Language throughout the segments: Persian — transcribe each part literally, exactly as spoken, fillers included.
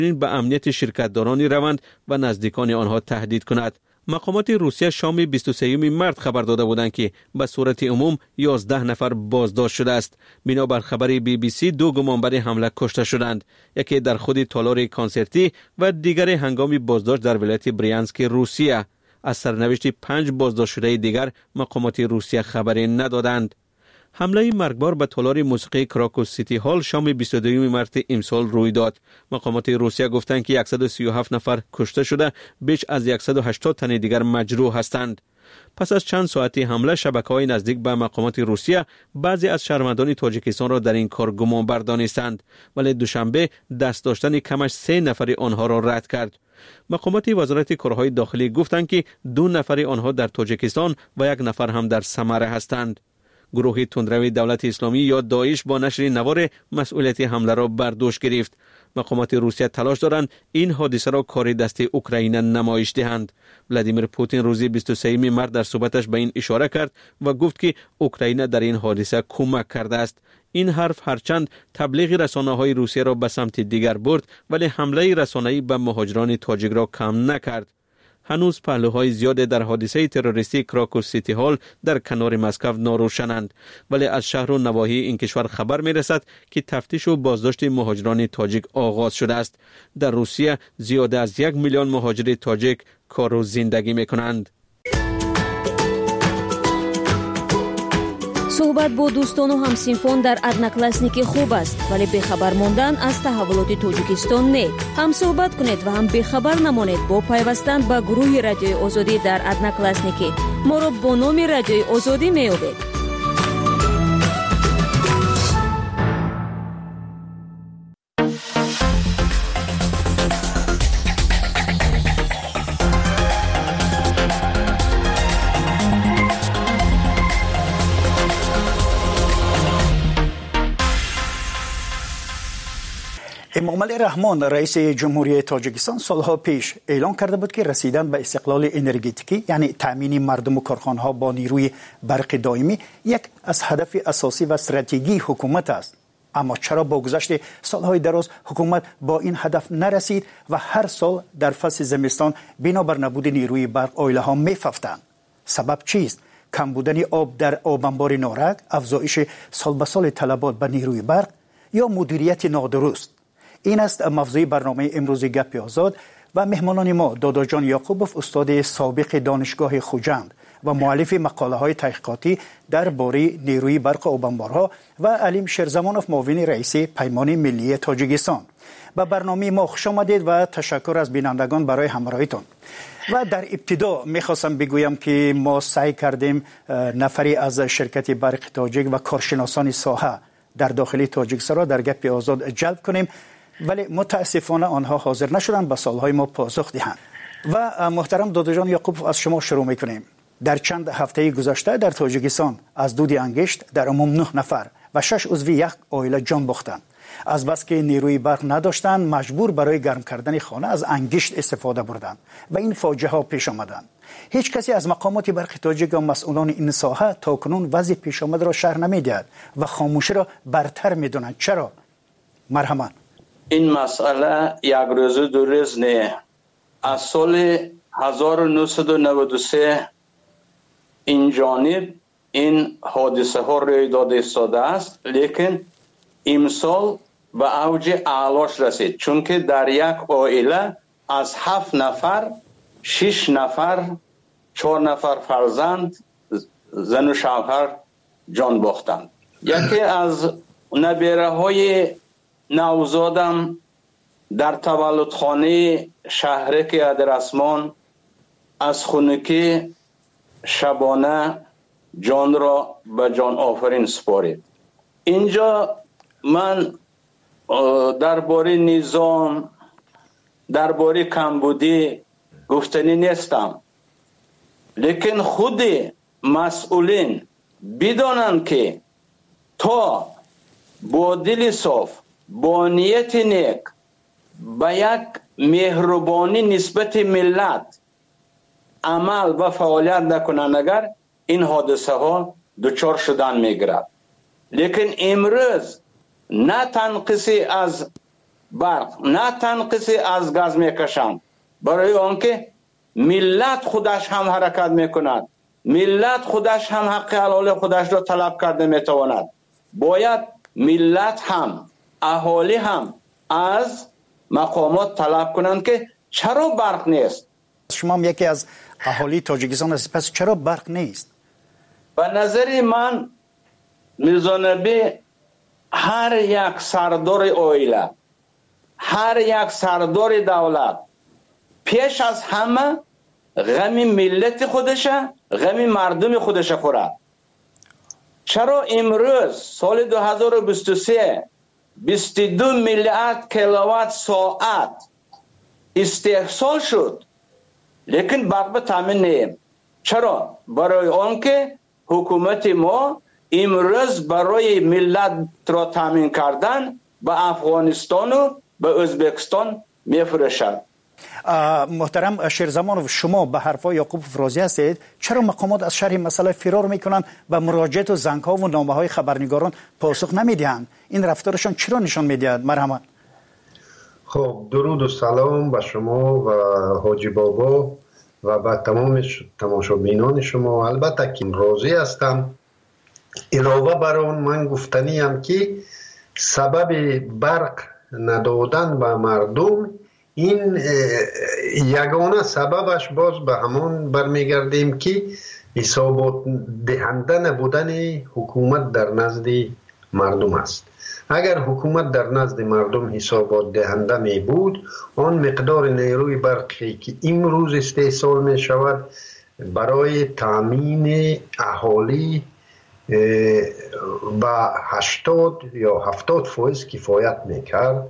به امنیت شرکتدارانی روند و نزدیکان آنها تهدید کند. مقامات روسیه شام بیست و سوم مارس خبر داده بودند که به صورت عموم یازده نفر بازداشت شده است. بنابر خبر بی بی سی دو گمانبر حمله کشته شدند، یکی در خود تالار کنسرتی و دیگری هنگام بازداشت در ولایت بریانسک روسیه. از سرنوشت پنج بازداشت شده دیگر مقامات روسیه خبری ندادند. حمله مرگبار به تالار موسیقی کراکوس سیتی هال شام بیست و دو مارس امسال روی داد. مقامات روسیه گفتند که صد و سی و هفت نفر کشته شده، بیش از صد و هشتاد تن دیگر مجروح هستند. پس از چند ساعتی حمله، شبکه‌های نزدیک به مقامات روسیه بعضی از شهروندان تاجیکستان را در این کار گمانبر دانستند، ولی دوشنبه دست داشتن کمش سه نفر آنها را رد کرد. مقامات وزارت کارهای داخلی گفتند که دو نفر آنها در تاجیکستان و یک نفر هم در سمره هستند. گروه تندروی دولت اسلامی یا داعش با نشر نوار مسئولیت حمله را بر دوش گرفت. مقامات روسیه تلاش دارند این حادثه را کار دست اوکراین نمایش دهند. ولادیمیر پوتین روز بیست و سوم مارس در صحبتش به این اشاره کرد و گفت که اوکراین در این حادثه کمک کرده است. این حرف هرچند تبلیغ رسانه‌های روسیه را به سمت دیگر برد، ولی حمله رسانه‌ای به مهاجران تاجیک را کم نکرد. هنوز پهلوهای زیاد در حادثه تروریستی کراکوس سیتی هال در کنار مسکو ناروشنند، ولی از شهر و نواحی این کشور خبر می رسد که تفتیش و بازداشت مهاجران تاجیک آغاز شده است. در روسیه زیاد از یک میلیون مهاجر تاجیک کار و زندگی می کنند. صحبت با دوستان و همسینفون در ادناکلاسنیکی خوب است، ولی بخبر موندن از تحولات تاجیکستان نه. هم صحبت کنید و هم بخبر نمانید با پیوستن به گروه رادیوی آزادی در ادناکلاسنیکی. ما را با نام رادیوی آزادی میابید. امامعلی رحمان رئیس جمهوری تاجیکستان سالها پیش اعلام کرده بود که رسیدن به استقلال انرژتیکی، یعنی تامین مردم و کارخانه‌ها با نیروی برق دائمی، یک از هدف اساسی و استراتژی حکومت است. اما چرا با گذشت سالهای دراز حکومت با این هدف نرسید و هر سال در فصل زمستان بنابر نبود نیروی برق عائله‌ها می‌ففتند؟ سبب چیست؟ کم بودن آب در آب انبار نارک، افزایش سال به سال طلبات به نیروی برق یا مدیریت نادرست؟ این است موضوع برنامه امروز گپ آزاد و مهمانان ما دادا جان یعقوبوف، استاد سابق دانشگاه خوجند و مؤلف مقاله های تحقیقاتی درباره نیروی برق آب انبارها، و علیم شیرزمانوف، معاون رئیس پیمان ملی تاجیکستان. به برنامه ما خوش آمدید و تشکر از بینندگان برای همراهیتون. و در ابتدا میخواستم بگویم که ما سعی کردیم نفری از شرکت برق تاجیک و کارشناسان ساحه در داخل تاجیکستان را در گپ آزاد جلب کنیم، ولی متاسفانه آنها حاضر نشدند به سوالهای ما پاسخ دهند. و محترم دادا جان یعقوب، از شما شروع میکنیم. در چند هفته گذشته در تاجیکستان از دود انگشت در عموم نه نفر و شش عضو یک عائله جان باختند. از بس که نیروی برق نداشتند، مجبور برای گرم کردن خانه از انگشت استفاده بردند و این فاجعه ها پیش آمدند. هیچ کسی از مقامات برق تاجیک و مسئولان این ساحه تاکنون وضع پیش آمده را شرح نمیدهد و خاموشی را برتر میدونند. چرا؟ مرحبا. این مسئله یک روز دو روز نه. از سال هزار و نهصد و نود و سه این جانب این حادثه ها روی داده ایستاده است، لیکن امسال به اوج اعلاش رسید، چون که در یک عائله از هفت نفر شش نفر چهار نفر فرزند زن و شوهر جان باختند. یکی از نبیره های نوزادم در تولدخانه شهرک ادرسمان از خونکی شبانه جان را به جان آفرین سپارید. اینجا من درباره نظام، درباره کمبودی گفتنی نیستم، لیکن خود مسئولین بدانند که تا با دل صاف، با نیت نیک، با یک مهربانی نسبت ملت عمل و فعالیت نکنند، اگر این حادثه ها دچار شدن میگیرد. لیکن امروز نه تنقیصی از برق نه تنقیصی از گاز میکشند، برای آنکه ملت خودش هم حرکت میکند، ملت خودش هم حق حلال خودش را طلب کرده میتواند. باید ملت هم اهالی هم از مقامات طلب کنند که چرا برق نیست. شما هم یکی از اهالی تاجیکستان هستید، پس چرا برق نیست؟ به نظر من میرزا نبی هر یک سردار عائله، هر یک سردار دولت پیش از همه غم ملت خودشه، غم مردم خودشه خورد. چرا امروز سال دو هزار و بیست و سه بیست و دو میلیارد کیلووات ساعت استحصال شد لیکن برق به تامین نیم؟ چرا؟ برای آنکه حکومت ما امروز برای ملت را تامین کردن به افغانستان و به ازبکستان میفروشد. محترم شیرزمانوف، شما به حرفای یعقوب فرازی هستید. چرا مقامات از شرح مسئله فرار میکنن و مراجعات و زنگ ها و نامه های خبرنگاران پاسخ نمیدهند؟ این رفتارشان چرا نشان میدهد؟ مرحمت. خب درود و سلام به شما و حاجی بابا و به تمام تماشابینان شما. البته که راضی هستم. علاوه بر آن من گفتنی هم که سبب برق ندادن به مردم، این یگانه سببش باز به همان برمیگردیم که حسابات دهنده نبودن حکومت در نزد مردم است. اگر حکومت در نزد مردم حسابات دهنده می بود، آن مقدار نیروی برقی که امروز استحصال می شود برای تامین اهالی با هشتاد یا هفتاد فایز کفایت می کرد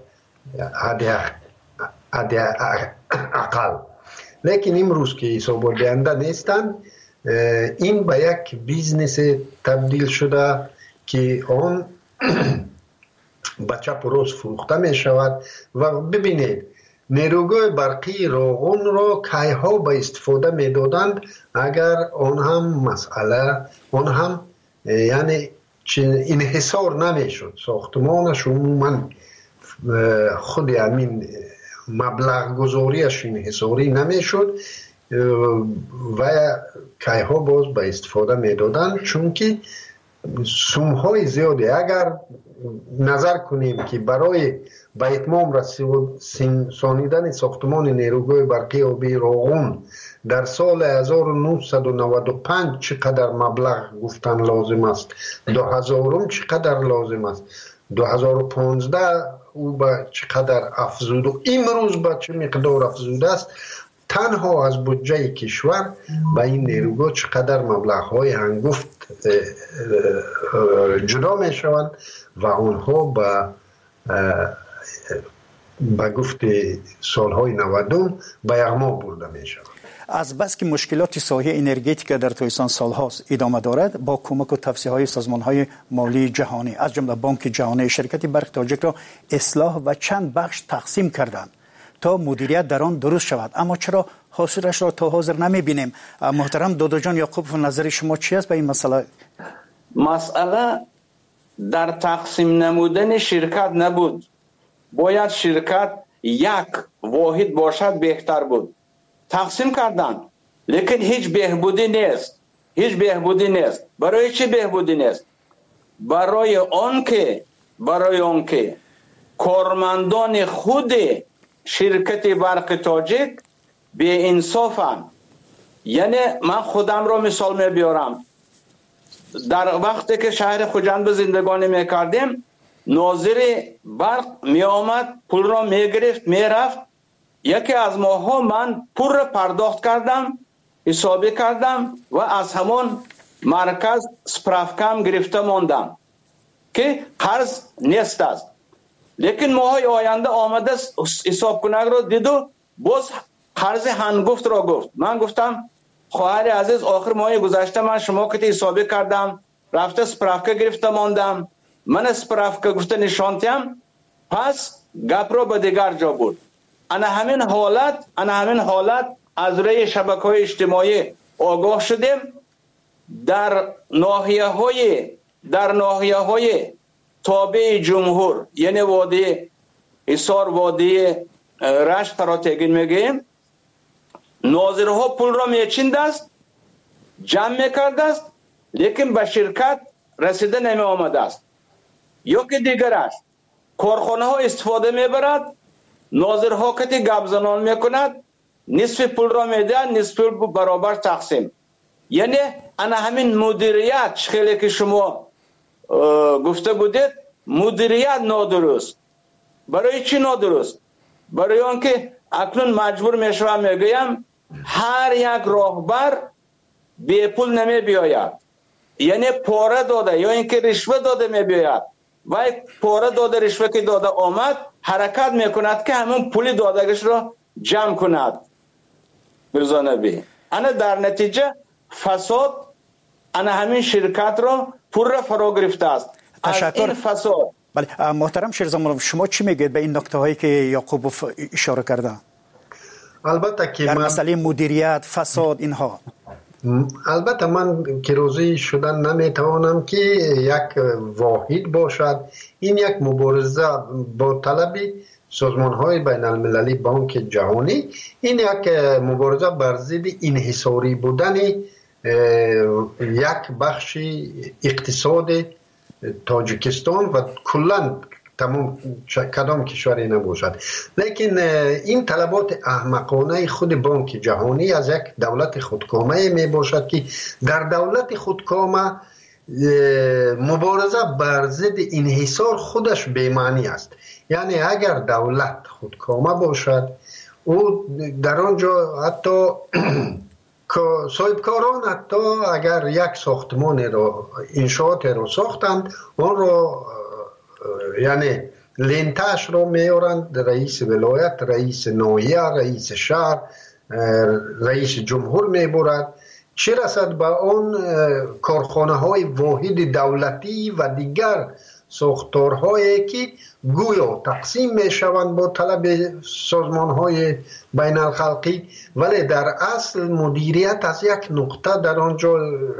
حد اقل. لیکن امروز که حسابات دهنده نیستند، این به یک بیزنس تبدیل شده که آن به چپ و راست فروخته می شود. و ببینید نیروگاه برقی روغن را کیها به استفاده می دادند اگر آن هم مسئله آن هم یعنی انحصار نمی شد، ساختمانش عموما خود همین مبلغ گذاریش انحصاری نمی شد و کیها باز به استفاده می دادند، چون که سومهای زیادی. اگر نظر کنیم که برای به اتمام رسانیدن ساختمان نیروگاه برقی آبی روغن در سال هزار و نهصد و نود و پنج چقدر مبلغ گفتن لازم است، دو هزارم چقدر لازم است، دو هزار و پانزده او به چقدر افزود و امروز به چه مقدار افزوده است، تنها از بودجه کشور به این نیروگاه چقدر مبلغ های هنگفت جدا می شوند و آنها به به گفت سالهای نودم به یغما برده می شوند. از بس که مشکلات ساحه انرژتیک در تویستان سالهاست ادامه دارد، با کمک و توصیه های سازمان های مالی جهانی از جمله بانک جهانی شرکت برق تاجیک را اصلاح و چند بخش تقسیم کردند تا مدیریت در آن درست شود، اما چرا حاصلش را تا حاضر نمی بینیم؟ محترم دادا جان یعقوب، نظر شما چی است به این مسئله؟ مسئله در تقسیم نمودن شرکت نبود. باید شرکت یک واحد باشد بهتر بود. تقسیم کردن لیکن هیچ بهبودی نیست، هیچ بهبودی نیست. برای چه بهبودی نیست؟ برای آن که برای آن که کارمندان خود شرکت برق تاجیک بی انصافن. یعنی من خودم رو مثال می بیارم. در وقتی که شهر خوجند به زندگانی می کردیم، ناظر برق می آمد پول را می گرفت می رفت. یکی از ماها من پول را پرداخت کردم، حسابی کردم و از همان مرکز سپرافکم گرفته ماندم که قرض نیست است. لیکن ماهای آینده آمده حساب کنگ را دید و باز قرض هنگفت را گفت. من گفتم خواهر عزیز، آخر ماه گذشته من شما که حسابی کردم، رفته سپرافکه گرفته ماندم، من سپرافکه گفته نشانتیم، پس گپ را به دیگر جا بود. انا همین حالت انا همین حالت از روی شبکه‌های اجتماعی آگاه شدیم. در ناحیه های در ناحیه های تابع جمهور یعنی وادی حصار وادی رشت را تگین میگیم، ناظرها پول را میچیند است، جمع میکرده است، لیکن به شرکت رسیده نمی آمده است. یا که دیگر است، کارخانه ها استفاده میبرد، ناظرها کتی گپ زنان میکند، نصف پول را میده، نصف پول برابر تقسیم. یعنی انا همین مدیریت خیلی که شما گفته بودید، مدیریت نادرست. برای چی نادرست؟ برای آنکه اکنون مجبور میشوم میگویم هر یک راهبر بی پول نمی بیاید، یعنی پاره داده یا اینکه رشوه داده می بیاید و پاره داده رشوه که داده آمد حرکت میکند که همون پولی دادگش را جمع کند. برزانبی انا در نتیجه فساد انا همین شرکت را پر فرا گرفته است. تشکر. این فساد. بله محترم شیرزمان، شما چی میگید به این نکته هایی که یعقوبوف اشاره کرده؟ البته که در من مسئله مدیریت، فساد اینها، البته من که روزی شدن نمیتوانم که یک واحد باشد. این یک مبارزه با طلب سازمان های بین المللی، بانک جهانی، این یک مبارزه بر ضد انحصاری بودن یک بخش اقتصاد تاجیکستان و کلا تمام کدام کشوری نباشد. لیکن این طلبات احمقانه خود بانک جهانی از یک دولت خودکامه می باشد که در دولت خودکامه مبارزه بر ضد انحصار خودش بی‌معنی است. یعنی اگر دولت خودکامه باشد، او در آنجا حتی صاحبکاران حتی اگر یک ساختمان را انشاءات را ساختند، آن را یعنی لنتش را میارند، رئیس ولایت، رئیس ناحیه، رئیس شهر، رئیس جمهور میبرد. چه رسد به آن کارخانه های واحد دولتی و دیگر ساختارهایی که گویا تقسیم می شوند با طلب سازمان های بین الخلقی، ولی در اصل مدیریت از یک نقطه در آنجا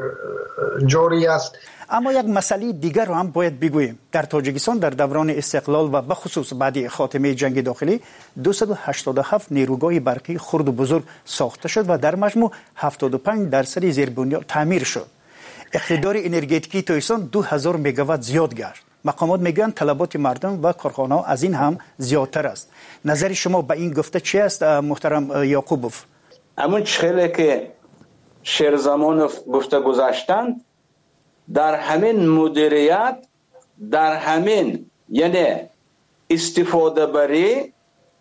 جاری است. اما یک مسئله دیگر رو هم باید بگوییم. در تاجیکستان در دوران استقلال و بخصوص بعد خاتمه جنگ داخلی دویست و هشتاد و هفت نیروگاه برقی خرد و بزرگ ساخته شد و در مجموع هفتاد و پنج درصد زیربنیاد تعمیر شد. اقتدار انرژتیکی تاجیکستان دو هزار مگاوات زیاد گشت. مقامات میگن طلبات مردم و کارخانه ها از این هم زیادتر است. نظر شما به این گفته چی است محترم یعقوبوف؟ همون چخیلی که شیرزمانوف گفته گذاشتند، در همین مدیریت، در همین یعنی استفاده بری،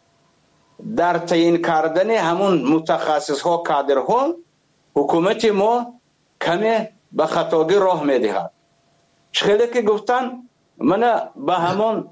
در تعیین کردن همون متخصص ها، کادر ها، حکومت ما کمی به خطاگی راه میدهد. چخیلی که گفتن من به همون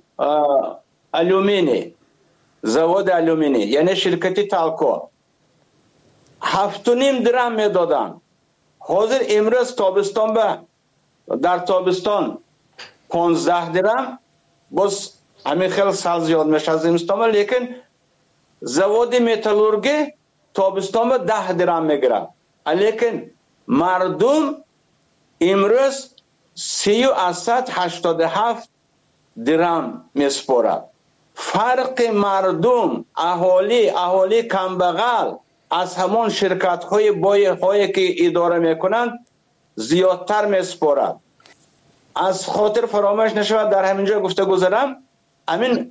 الومینی، زواد الومینی یعنی شرکتی تالکو هفت و نیم درم میدادن. حاضر امروز تابستان به در تابستان پانزده درم، باز همین خیلی سال زیاد میشه از زمستان، لیکن زواد متالورگی تابستان به ده درم میگیره، لیکن مردم امروز سی و اسد هشتاد هفت درم میسپارد. فرق مردم، اهالی اهالی کمبغل از همون شرکت های بای هایی که اداره میکنند زیادتر میسپارد. از خاطر فراموش نشود در همینجا گفته گذارم، همین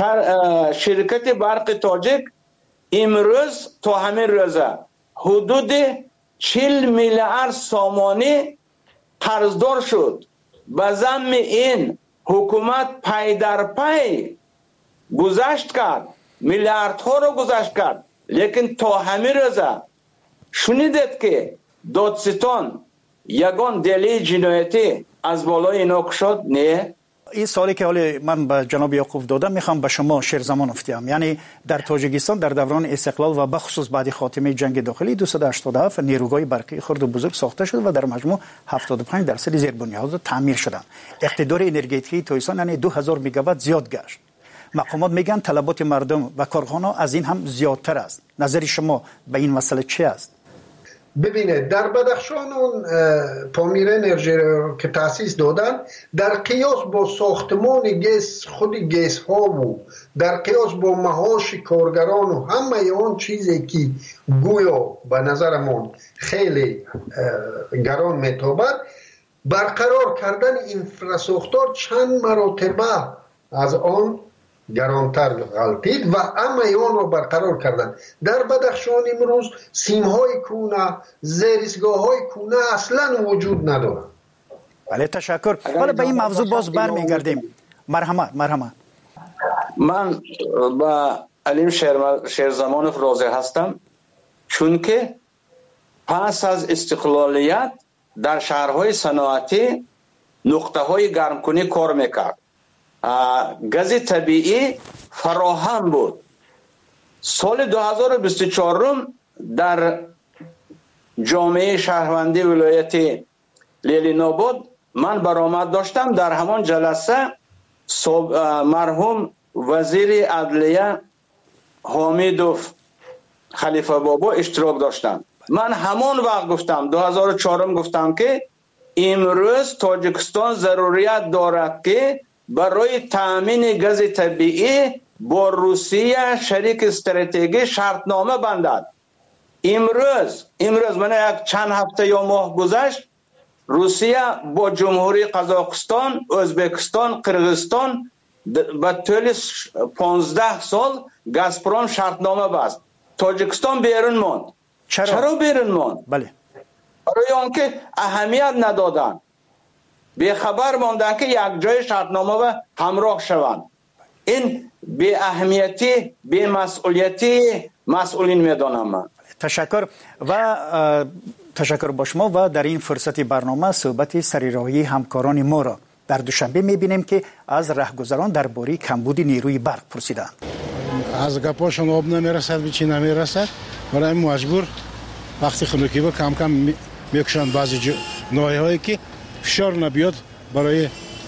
شرکت برق تاجیک امروز تا همین روزه حدود چهل میلیارد سامانی قرضدار شد. به ضمن این حکومت پی در پی گذشت کرد، میلیاردها رو گذشت کرد، لیکن تا همین روزه شنیدید که دادستان یگان دلیل جنایتی از بالای اینا کشاد؟ نه. این سوالی که حالا من به جناب یعقوب دادم میخوام به شما شیرزمانوف دیم. یعنی در تاجیکستان در دوران استقلال و بخصوص بعد خاتمه جنگ داخلی دویست و هشتاد و هفت نیروگاه برقی خرد و بزرگ ساخته شد و در مجموع هفتاد و پنج درصد زیربنیاد تعمیر شدند. اقتدار انرژتیکی تاجیکستان یعنی دو هزار مگاوات زیاد گشت. مقامات میگن طلبات مردم و کارخانه از این هم زیادتر است. نظر شما به این مسئله چی است؟ ببینید در بدخشان اون پامیر انرژی که تاسیس دادن در قیاس با ساختمان گیس خود گیس ها و در قیاس با معاش کارگران و همه اون چیزی که گویا به نظرمون خیلی گران میتابد برقرار کردن اینفراساختار چند مراتبه از آن گرانتر غلطید و همه آن را برقرار کردن. در بدخشان امروز سیم‌های کونه، زیرستگاه‌های کونه اصلا وجود ندارد. بله تشکر. حالا به این موضوع باز برمیگردیم. مرحمت مرحمت. من با علیم شیرزمانوف راضی هستم چون که پس از استقلالیت در شهرهای صنعتی نقطه‌های گرمکنی کار میکرد. گاز طبیعی فراهم بود. سال دو هزار و بیست و چهار در جامعه شهروندی ولایت لیلیناباد من برآمد داشتم. در همان جلسه مرحوم وزیر عدلیه حامدوف خلیفه بابا اشتراک داشتم. من همان وقت گفتم دو هزار و چهار گفتم که امروز تاجیکستان ضروریت دارد که برای تامین گاز طبیعی با روسیه شریک استراتژی شرطنامه بندد. امروز امروز من یک چند هفته یا ماه گذشت روسیه با جمهوری قزاقستان، ازبکستان، قرغیزستان به طول پانزده سال گازپروم شرطنامه بست. تاجیکستان بیرون ماند. چرا؟ چرا بیرون ماند؟ بله. برای آنکه اهمیت ندادن. به خبر ماندن که یک جای شرطنامه و همراه شوند. این به اهمیتی به مسئولیتی مسئولین میدانم من. تشکر و تشکر با شما و در این فرصت برنامه صحبت سرراهی همکاران ما را در دوشنبه میبینیم که از رهگذران درباره کمبود نیروی برق پرسیدند. از گپاشون آب نمیرسد به چی نمیرسد برای مجبور وقتی خنکی با کم کم میکشن بعضی نوعی هایی که فشار نبیاد برای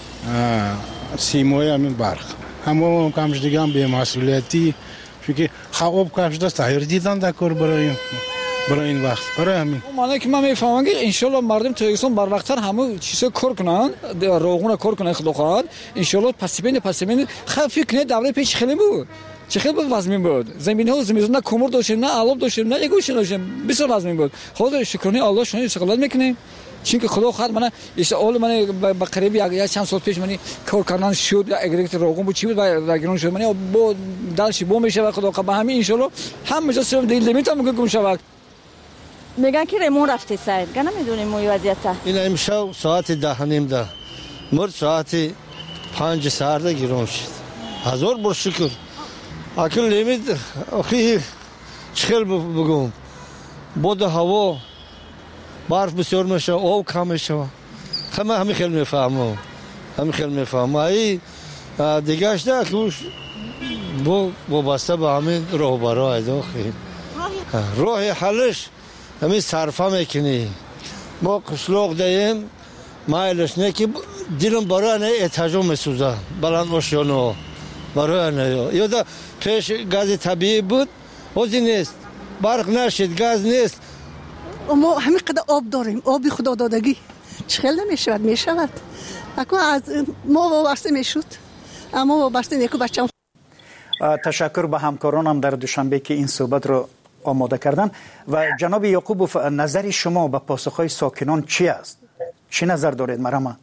سیمای همین برق همه کمش دیگه هم به مسئولیتی چون که خواب کمش دست تغییر دیدن در کار برای برای این وقت برای همین معنی که من میفهمم که انشالله مردم تاجیکستان بر وقتتر همه چیزا کار کنن روغون کار کنن خدا خواهد انشالله پس بین پس بین خیلی فکر نه دوره پیش خیلی بود چه خیلی وزمین بود زمین ها زمین نه کمر داشتیم نه علوب داشتیم نه یگوش داشتیم بسیار وزمین بود خدا شکرانه الله شما استقلال میکنیم چون که خدا خواهد من اول من با قریب یک چند سال پیش من کار کردن شد اگریت روغون بود چی بود و گرون شد من با دلش بو میشه و خدا خواهد همین ان شاء الله هم جا سر دیل لیمیت هم میگم شود میگن که ریمون رفته سر گنا میدونیم موی وضعیت این امشب ساعت ده نیم ده مرد ساعت پنج ساعت گرون شد هزار بار شکر اکل لیمیت اخی چخل بگم بود هوا برف بسیار میشه آب کم میشه همه همین خیلی میفهمم همین خیلی میفهمم ای دیگهش ده که با وابسته به همین راهبرای داخل راه حلش همین صرفه میکنی ما قشلاق دهیم مایلش نه که دیلم برای نه اتجاه میسوزه بلند باشیانو برای نه یا ده پیش گاز طبیعی بود حوزی نیست برق نشید گاز نیست ما همین قدر آب داریم آبی خدا دادگی چخیل نمیشود میشود اکو از ما وابسته میشود اما وابسته نیکو بچم. تشکر به همکارانم در دوشنبه که این صحبت رو آماده کردن و جناب یعقوبوف نظر شما به پاسخهای ساکنان چی است؟ چی نظر دارید مرحمت؟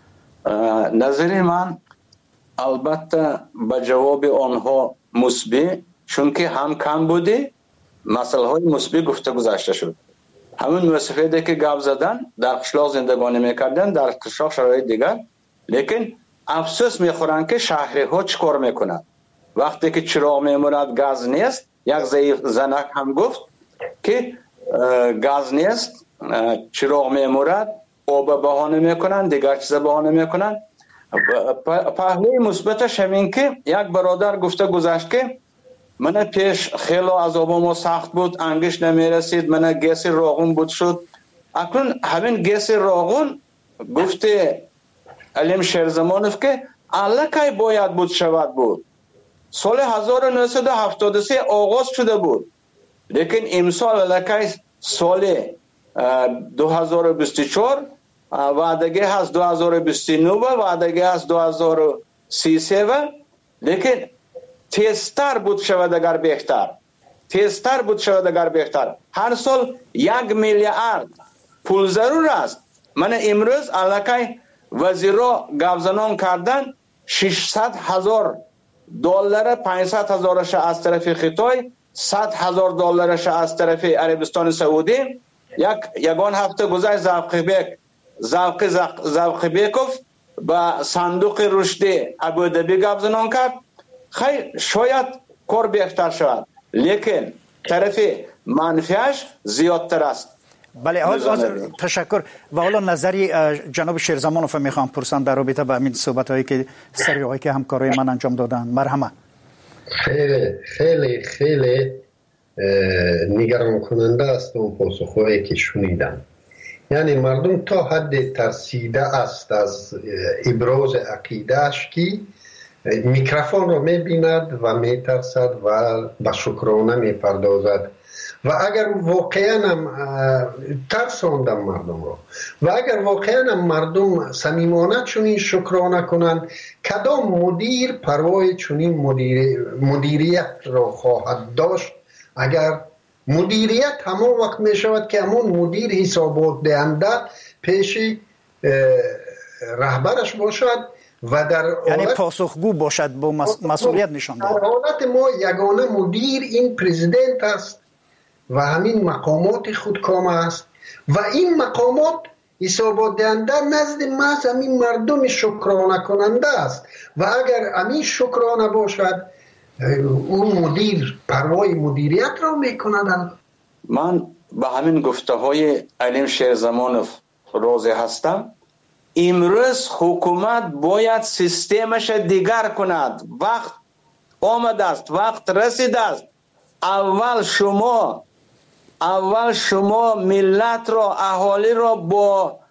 نظر من البته به جواب آنها مثبت چون که هم کم بوده مسئله های مثبت گفته گذاشته شد. همون مسافتی که گپ زدن در قشلاق زندگانی میکردن در قشلاق شرایط دیگر لیکن افسوس میخورن که شهری ها چیکار میکنن وقتی که چراغ میموند گاز نیست. یک زنک هم گفت که گاز نیست چراغ میمورد آب بهانه میکنن دیگر چیز بهانه میکنن. پهلوی مثبتش همین که یک برادر گفته گذشت که من پیش خیلی عذابم سخت بود انگش نمیرسید من گیس روغن بود شد اکنون همین گیس روغن گفته علیم شیرزمانوف که الکی باید بود شود بود سال هزار و نهصد و هفتاد و سه آغاز شده بود لیکن امسال الکی سال دو هزار و بیست و چهار، وعدگی هست دو هزار و بیست و نه و وعدگی هست دو هزار و سی و سه و لیکن تیزتر بود شود اگر بهتر تیزتر بود شود اگر بهتر. هر سال یک میلیارد پول ضرور است. من امروز علاقه وزیرا گفزنان کردن ششصد هزار دلار، پانصد هزارش از طرف خطای، صد هزار دلارش از طرف عربستان سعودی. یک یگان هفته گذشت زاوقبیک زاوق زاوقبیکوف با صندوق رشد ابودبی گفزنان کرد. خیلی شاید کار بهتر شود لیکن طرف منفیش زیادتر است. بله تشکر. و حالا نظری جناب شیرزمانوف میخوام پرسان در رابطه با همین صحبت هایی که سریعی که همکارای من انجام دادن. مرحمت. خیلی خیلی خیلی نگران کننده است اون پاسخهایی که شنیدم. یعنی مردم تا حد ترسیده است از ابراز عقیدهش که میکروفون رو میبیند و میترسد و به شکرانه میپردازد و اگر واقعا هم ترساندم مردم رو و اگر واقعا هم مردم صمیمانه چنین شکرانه کنند، کدام مدیر پروای چنین مدیر مدیریت را خواهد داشت اگر مدیریت همون وقت می شود که همون مدیر حسابات دهنده پیش رهبرش باشد و در یعنی پاسخگو باشد با مسئولیت نشان دهد. در حالت ما یگانه مدیر این پرزیدنت است و همین مقامات خودکام است و این مقامات حسابات دهنده نزد محض همین مردم شکرانه کننده است و اگر همین شکرانه باشد اون مدیر پروای مدیریت را میکند. من به همین گفته های علیم شیرزمانوف راضی هستم. امروز حکومت باید سیستمش دیگر کند. وقت آمده است، وقت رسیده است. اول شما اول شما ملت را، اهالی را با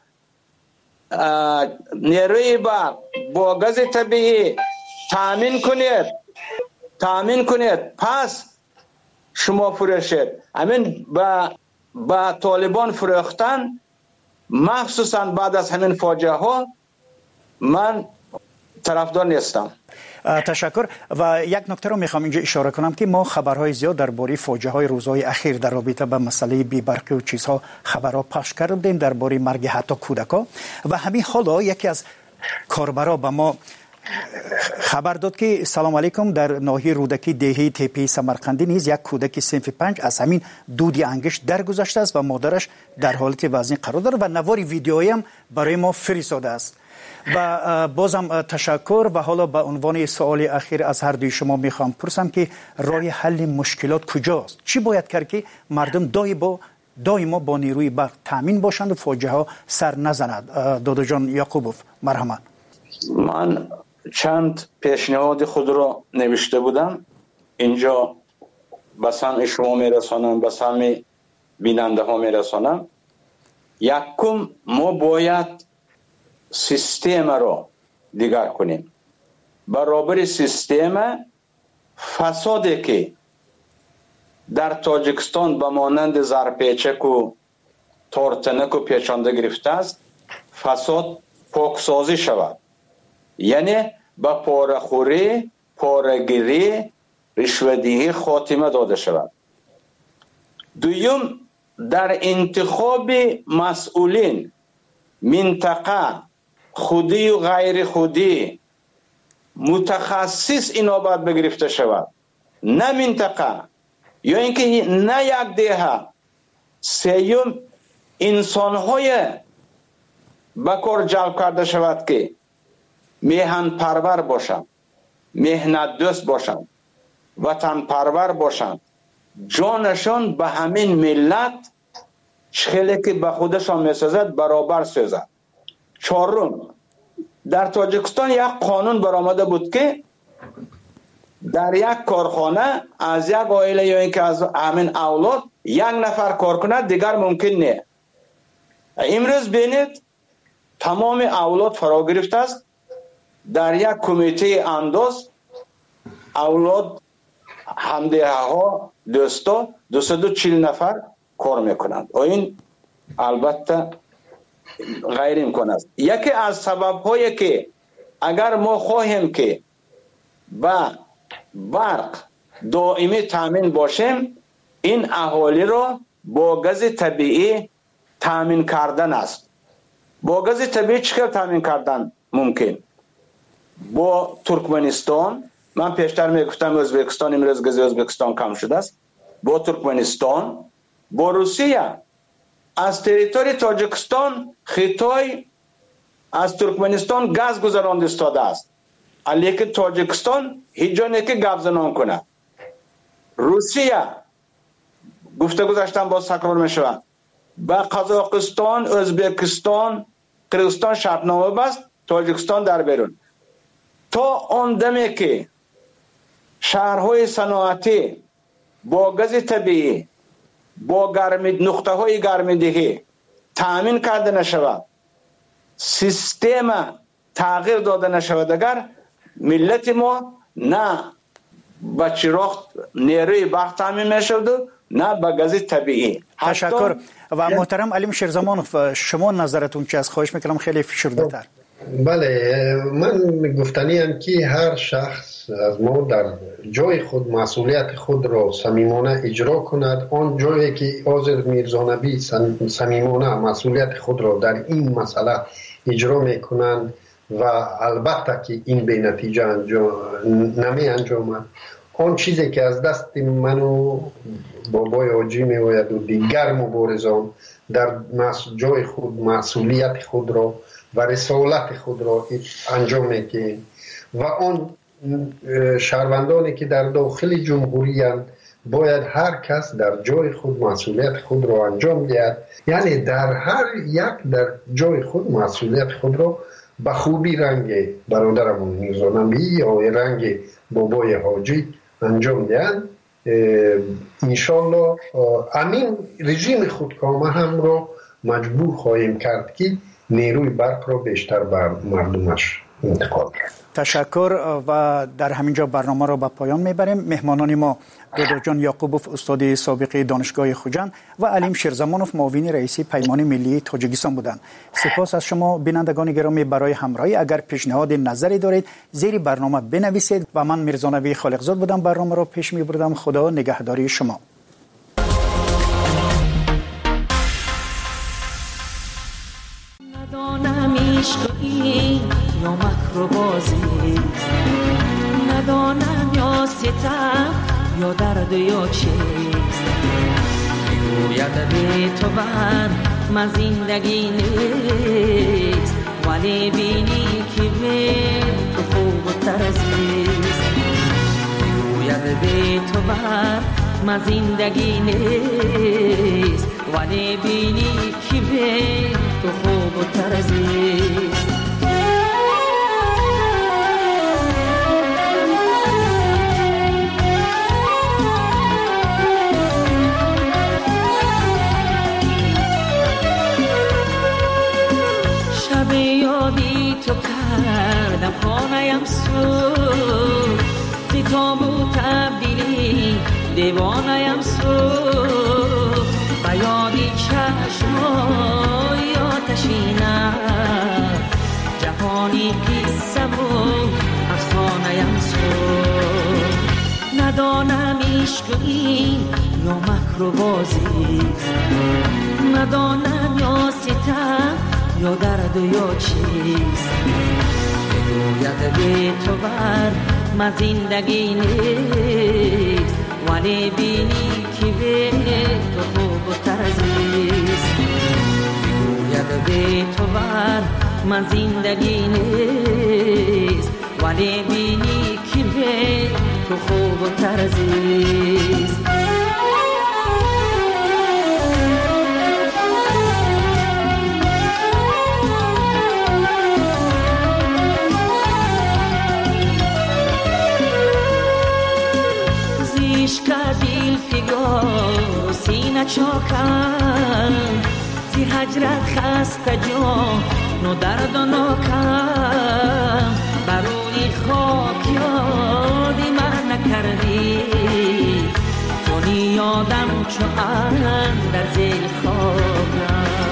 نیروی با با گاز طبیعی تامین کنید تامین کنید پس شما فروشید. همین با با طالبان فروختن مخصوصا بعد از همین فاجعه ها من طرفدار نیستم. تشکر. و یک نکته رو میخوام اینجا اشاره کنم که ما خبرهای زیاد درباره فاجعه های روزهای اخیر در رابطه با مسئله بی‌برقی و چیزها خبرها پخش کردیم، درباره مرگ حتی کودکان و همین حالا یکی از کاربرا به ما خبر داد که سلام علیکم، در ناحیه رودکی دهی تپه سمرقندی نیز یک کودک صنف پنج از همین دودی انگشت درگذشته است و مادرش در حالت وزنی قرار دارد و نواری ویدیویی هم برای ما فرستاده است. و بازم تشکر. و حالا به عنوان سوال اخیر از هر دوی شما میخوام پرسم که راه حل مشکلات کجاست؟ چی باید کرد که مردم دای با دائما با نیروی برق تامین باشند و فاجعه ها سر نزند؟ دادا جان یعقوبوف مرحمت. من چند پیشنهاد خود را نوشته بودم، اینجا به سمع شما میرسانم، به سمع بیننده ها میرسانم. یکم ما باید سیستم را دیگر کنیم. برابر سیستم فسادی که در تاجیکستان به مانند زرپیچک و تارتنک و پیچانده گرفته است، فساد پاکسازی شود. یعنی با پاره‌خوری، پاره‌گیری، رشوه‌دهی خاتمه داده شود. دوم، در انتخاب مسئولین منطقه خودی و غیر خودی متخصص اینابت بگرفته شود، نه منطقه یا اینکه نه یک دهه. سیوم، انسان‌های بکار جلب کرده شود که میهن پرور باشند، مهنت دوست باشند، وطن پرور باشند، جانشان به همین ملت چخیلی که به خودشان میسازد برابر سازد. چهارم، در تاجیکستان یک قانون برآمده بود که در یک کارخانه از یک عائله یا اینکه از همین اولاد یک نفر کار کند دیگر ممکن نه. امروز بینید تمام اولاد فرا گرفته است. در یک کمیته انداز اولاد همدیه ها دوستا دویست و چهل نفر کار میکنند. این البته غیر امکان است. یکی از سبب هایی که اگر ما خواهیم که با برق دائمی تامین باشیم، این اهالی را با گاز طبیعی تامین کردن است. با گاز طبیعی چطور تامین کردن ممکن؟ با ترکمنستان، من پیشتر میگفتم ازبکستان، امروز گاز ازبکستان کم شده است، با ترکمنستان، با روسیه. از تریتوری تاجیکستان خطای از ترکمنستان گاز گذراند استاده است، لیکن تاجیکستان هیچ جا نیست که گپ زنان کنه. روسیه گفته گذاشتن باز تکرار میشوند، با قزاقستان، ازبکستان، قرغیزستان شرطنامه بست، تاجیکستان در بیرون. تا آن دمی که شهرهای صنعتی با گاز طبیعی، با گرمی نقطه های گرمیدهی تامین کرده نشود، سیستم تغییر داده نشود، اگر ملت ما نه با چراغ نیروی برق تامین میشود نه با گاز طبیعی. تشکر. و محترم علیم شیرزمانوف، شما نظرتون چی است؟ خواهش میکنم خیلی فشرده تر. بله، من گفتنی ام که هر شخص از ما در جای خود مسئولیت خود را صمیمانه اجرا کند. آن جایی که آذر میرزانبی صمیمانه مسئولیت خود را در این مسئله اجرا میکنند و البته که این به نتیجه انجام نمی انجامد، آن چیزی که از دست من و بابای حاجی میآید و دیگر مبارزان در جای خود مسئولیت خود را و رسالت خود را انجام میدهیم و آن شهروندانی که در داخل جمهوری اند باید هر کس در جای خود مسئولیت خود را انجام دهد، یعنی در هر یک در جای خود مسئولیت خود را به خوبی رنگ برادرمون میرزانبی یا رنگ بابای حاجی انجام دهند. انشالله امین رژیم خودکامه هم را مجبور خواهیم کرد که نیروی برق را بیشتر بر مردمش انتقال کرد. تشکر. و در همینجا برنامه را به پایان میبریم. مهمانان ما دودرجان یعقوبوف، استاد سابق دانشگاه خوجند، و علیم شیرزمانوف، معاون رئیس پیمان ملی تاجیکستان بودند. سپاس از شما بینندگان گرامی برای همراهی. اگر پیشنهاد نظری دارید زیر برنامه بنویسید. و من میرزانبی خالقزاد بودم، برنامه را پیش میبردم. خدا نگهداری شما. یا مکر و بازی، ندانم یا ستم یا درد یا چیست، میگوید به تو بر من زندگی نیست، ولی بینی که به تو خوب و ترزیست. میگوید به تو بر من زندگی نیست، ولی بینی که به تو خوب و ترزیست. تو کردم خانه‌ام سوز، زی تابو تبدیلی دیوانه‌ام سوز، و یادی چشمای آتشینم، جهانی قصم و افسانه‌ام سوز. ندانم عشق این یا مکر و بازی، ندانم یا ستم یا درد یا چیست، میگوید به تو بر من زندگی نیست، ولی بینی که به تو خوب و ترزیست. میگوید به تو بر من زندگی نیست، ولی بینی که به تو خوب و ترزیست. کردیل فگار و سینه چاکم، زی هجرت خسته جان و درد و ناکم، برونی خاک یادی من نکردی، چونی یادم چو در زیر خاکم.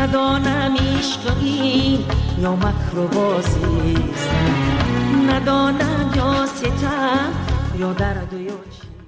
ندانم عشقی یا مکر و بازی است، ندانم یا ستم یا درد و یا